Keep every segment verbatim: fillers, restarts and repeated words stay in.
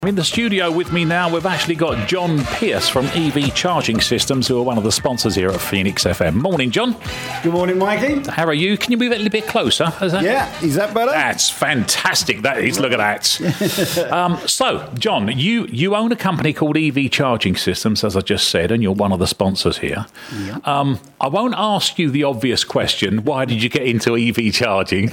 In the studio with me now, we've actually got John Pierce from E V Charging Systems, who are one of the sponsors here at Phoenix F M. Morning, John. Good morning, Mikey. How are you? Can you move it a little bit closer? Is that... Yeah, is that better? That's fantastic. That is. Look at that. um, so, John, you, you own a company called E V Charging Systems, as I just said, and you're one of the sponsors here. Yeah. Um, I won't ask you the obvious question, why did you get into E V charging?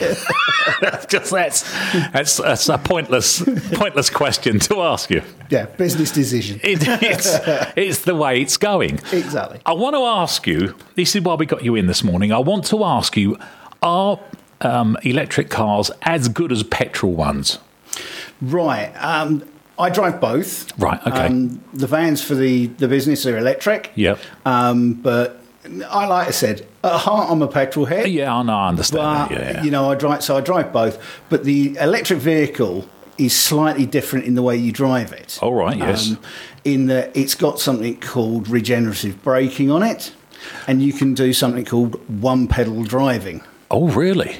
Just that's, that's that's a pointless pointless question to ask you. Yeah, business decision. It, it's, it's the way it's going. Exactly. I want to ask you, this is why we got you in this morning, I want to ask you, are um, electric cars as good as petrol ones? Right. Um, I drive both. Right, okay. Um, the vans for the, the business are electric. Yep. Um, but I, like I said, at heart, I'm a petrol head. Yeah, I know, I understand But, that. Yeah, yeah. you know, I drive, so I drive both. But the electric vehicle is slightly different in the way you drive it. All right, yes. Um, in that it's got something called regenerative braking on it, and you can do something called one-pedal driving. Oh, really?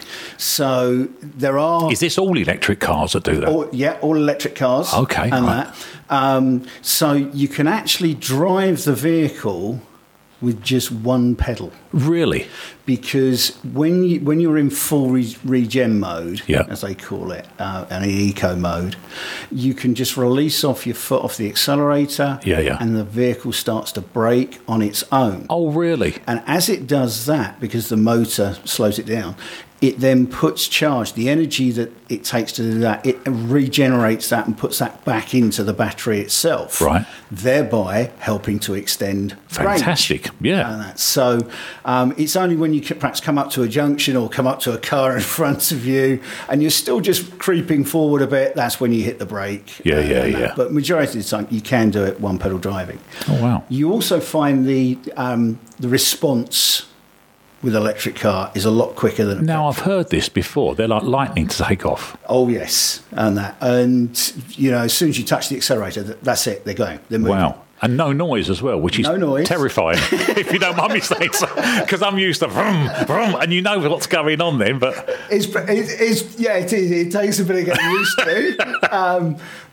So there are... Is this all electric cars that do that? All, yeah, all electric cars. Okay, and right. that. Um, so you can actually drive the vehicle with just one pedal. Really? Because when you when you're in full re- regen mode, yeah. as they call it, uh, and in eco mode, you can just release off your foot off the accelerator, yeah, yeah. and the vehicle starts to brake on its own. Oh, really? And as it does that, because the motor slows it down, it then puts charge, the energy that it takes to do that, it regenerates that and puts that back into the battery itself. Right. Thereby helping to extend Fantastic, range. yeah. And that. So um, it's only when you perhaps come up to a junction or come up to a car in front of you and you're still just creeping forward a bit, that's when you hit the brake. Yeah, uh, yeah, and yeah. that. But majority of the time, you can do it one pedal driving. Oh, wow. You also find the um, the response with electric car is a lot quicker than a Now, petrol. I've heard this before. They're like lightning to take off. Oh, yes, and that. And, you know, as soon as you touch the accelerator, th- that's it, they're going. They're moving. Wow. And no noise as well, which is No noise. terrifying, if you don't mind me saying so. Because I'm used to vroom, vroom, and you know what's going on then, but... It's, it's, it's yeah, it is. It takes a bit of getting used to. Um,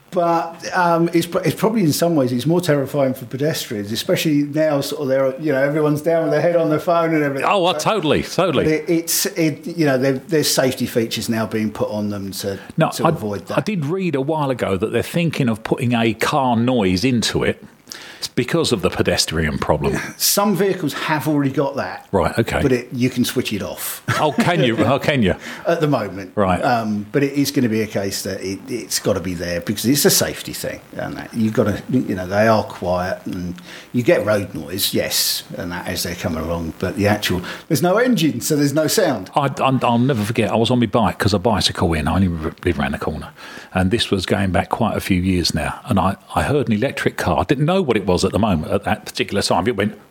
But um, it's, it's probably in some ways it's more terrifying for pedestrians, especially now. Sort of, they're you know everyone's down with their head on their phone and everything. Oh, well, so, totally, totally. But it, it's it you know there, there's safety features now being put on them to No, to I, avoid that. I did read a while ago that they're thinking of putting a car noise into it. It's because of the pedestrian problem. Some vehicles have already got that. Right, okay. But it, you can switch it off. Oh, can you? Oh, can you? At the moment. Right. Um, but it is going to be a case that it, it's got to be there because it's a safety thing. And that you've got to, you know, they are quiet and you get road noise, yes, and that as they come along. But the actual, there's no engine, so there's no sound. I, I, I'll never forget, I was on my bike because I bicycle in, I only live around the corner. And this was going back quite a few years now. And I, I heard an electric car. I didn't know what it was at the moment, at that particular time. It went...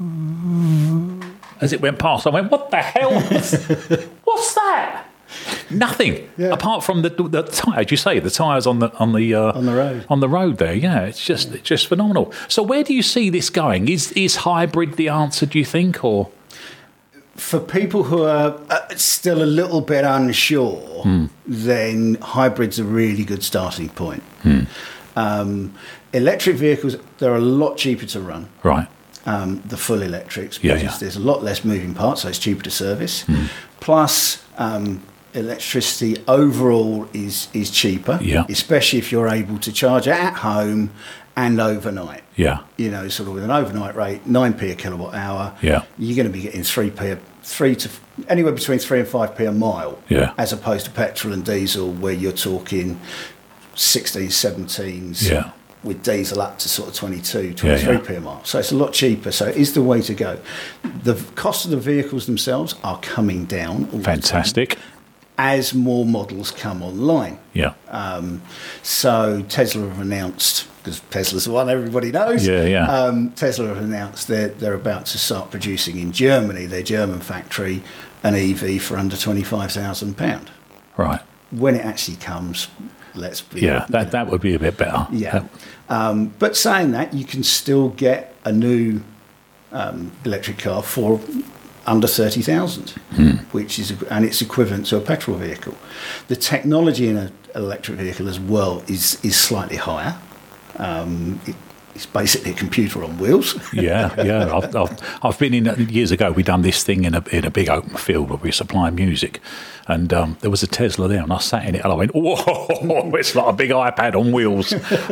As it went past, I went, what the hell? What's that? Nothing. Yeah. Apart from the the tyres, you say, the tyres on the on the uh, On the road. On the road there, yeah. It's just it's just phenomenal. So where do you see this going? Is is hybrid the answer, do you think, or... For people who are uh, still a little bit unsure, Hmm. then hybrid's a really good starting point. Hmm. Um, electric vehicles, they're a lot cheaper to run. Right. Um, the full electrics, Yeah, because yeah. there's a lot less moving parts, so it's cheaper to service. Hmm. Plus, um, electricity overall is is cheaper, Yeah. especially if you're able to charge at home and overnight. Yeah. You know, sort of with an overnight rate, nine p a kilowatt hour. Yeah. You're going to be getting three p, a, three to anywhere between three and five p a mile. Yeah. As opposed to petrol and diesel, where you're talking sixteens, seventeens. Yeah. With diesel up to sort of twenty-two, twenty-three Yeah, p a mile. So it's a lot cheaper. So it is the way to go. The cost of the vehicles themselves are coming down all the Fantastic. time as more models come online. Yeah. Um, so Tesla have announced, because Tesla's the one everybody knows. Yeah, yeah. Um, Tesla have announced they're, they're about to start producing in Germany, their German factory, an E V for under twenty-five thousand pounds. Right. When it actually comes, let's be... Yeah, that, that would be a bit better. Yeah. Um, but saying that, you can still get a new um, electric car for under thirty thousand, Hmm. which is, and it's equivalent to a petrol vehicle. The technology in a, electric vehicle as well is is slightly higher. Um, it, it's basically a computer on wheels. yeah, yeah. I've, I've, I've been in years ago. We done this thing in a in a big open field where we supply music, and um, there was a Tesla there, and I sat in it, and I went, "Whoa! It's like a big iPad on wheels."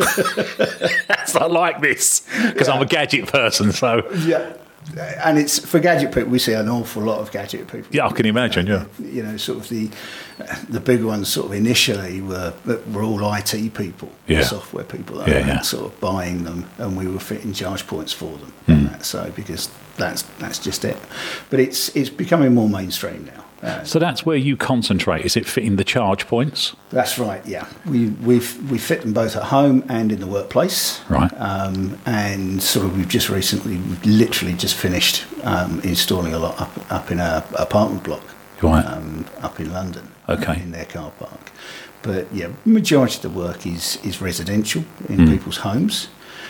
So I like this because yeah. I'm a gadget person. So yeah. And it's for gadget people. We see an awful lot of gadget people. Yeah, I can imagine. Yeah, you know, sort of the the big ones. Sort of initially were were all I T people, yeah. software people, that yeah, yeah. sort of buying them, and we were fitting charge points for them. Mm. And that, so because that's that's just it. But it's it's becoming more mainstream now. Uh, so that's where you concentrate. Is it fitting the charge points? That's right. Yeah, we we we fit them both at home and in the workplace. Right. Um, and sort of we've just recently, we've literally just finished um, installing a lot up up in a apartment block. Right. Um, up in London. Okay. In their car park. But yeah, majority of the work is is residential in mm. people's homes.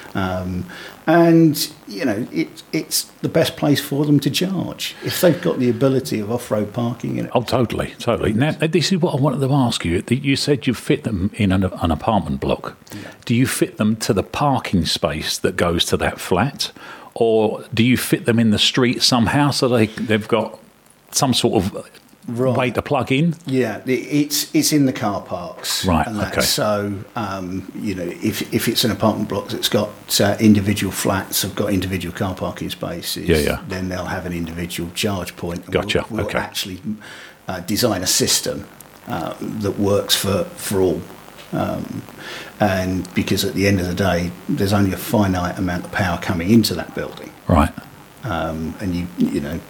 Um, and you know it, it's the best place for them to charge if they've got the ability of off-road parking in it. Oh, totally, totally. Now, this is what I wanted to ask you. You said you fit them in an, an apartment block. Yeah. Do you fit them to the parking space that goes to that flat, or do you fit them in the street somehow so they they've got some sort of right. way to plug in? Yeah, it's it's in the car parks. Right, and that. okay. So, um, you know, if if it's an apartment block that's got uh, individual flats, have got individual car parking spaces, yeah, yeah. then they'll have an individual charge point. And Gotcha, We'll, we'll okay. actually uh, design a system uh, that works for, for all. Um, and because at the end of the day, there's only a finite amount of power coming into that building. Right. Um, and you, you know...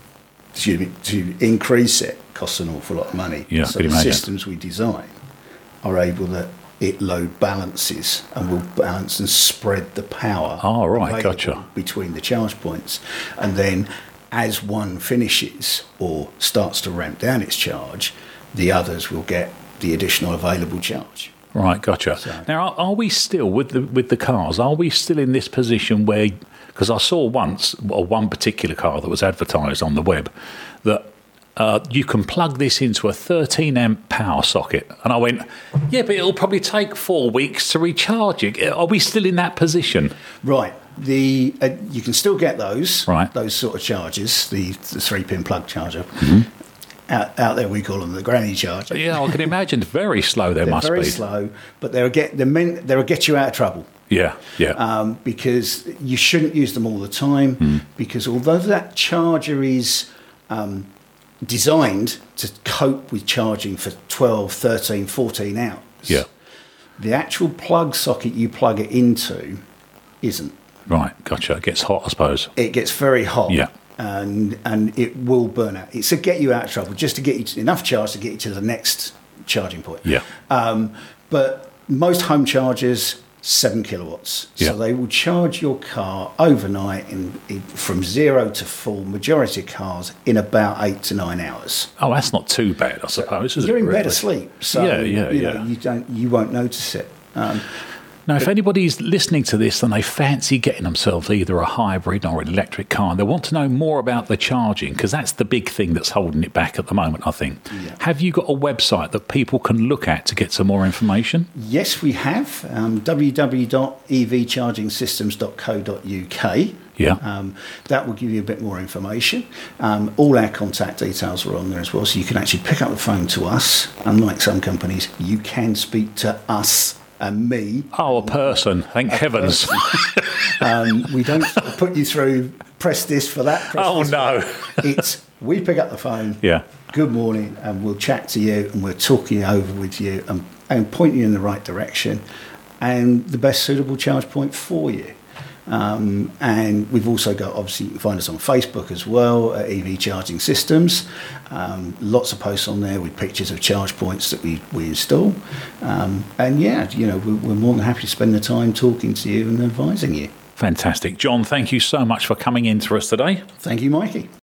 Excuse me, to increase it costs an awful lot of money. Yeah, so the systems we design are able that it load balances and will balance and spread the power. Oh, right, gotcha. Between the charge points. And then as one finishes or starts to ramp down its charge, the others will get the additional available charge. Right, gotcha. So, now, are, are we still, with the with the cars, are we still in this position where... Because I saw once, well, one particular car that was advertised on the web, that uh, you can plug this into a thirteen amp power socket. And I went, yeah, but it'll probably take four weeks to recharge it. Are we still in that position? Right. The uh, you can still get those, right. those sort of chargers, the, the three-pin plug charger. Mm-hmm. Out, out there, we call them the granny charger. Yeah, I can imagine. Very slow. They they're must very be very slow, but they'll get they're meant, they'll get you out of trouble. Yeah, yeah. Um, because you shouldn't use them all the time. Mm. Because although that charger is um, designed to cope with charging for twelve, thirteen, fourteen hours, yeah. the actual plug socket you plug it into isn't. Right, gotcha. It gets hot, I suppose. It gets very hot. Yeah. And and it will burn out. It's to get you out of trouble, just to get you to, enough charge to get you to the next charging point. Yeah. Um, but most home chargers, seven kilowatts. Yeah. So they will charge your car overnight in, in from zero to full. Majority of cars in about eight to nine hours. Oh, that's not too bad, I suppose. Is You're it, in really? bed asleep, so yeah, yeah, you yeah. know, you don't you won't notice it. Um, Now, if anybody's listening to this and they fancy getting themselves either a hybrid or an electric car, and they want to know more about the charging, because that's the big thing that's holding it back at the moment, I think. Yeah. Have you got a website that people can look at to get some more information? Yes, we have. Um, w w w dot e v charging systems dot co dot u k. Yeah. Um, that will give you a bit more information. Um, all our contact details are on there as well, so you can actually pick up the phone to us. Unlike some companies, you can speak to us and me. Oh, a person. Thank a heavens. Person. um, we don't put you through, press this for that. Press Oh, this no. for that. It's, we pick up the phone. Yeah. Good morning, and we'll chat to you, and we'll talk you over with you and, and point you in the right direction and the best suitable charge point for you. Um, and we've also got, obviously, you can find us on Facebook as well, at E V Charging Systems. Um, lots of posts on there with pictures of charge points that we, we install. Um, and yeah, you know, we're, we're more than happy to spend the time talking to you and advising you. Fantastic. John, thank you so much for coming in to us today. Thank you, Mikey.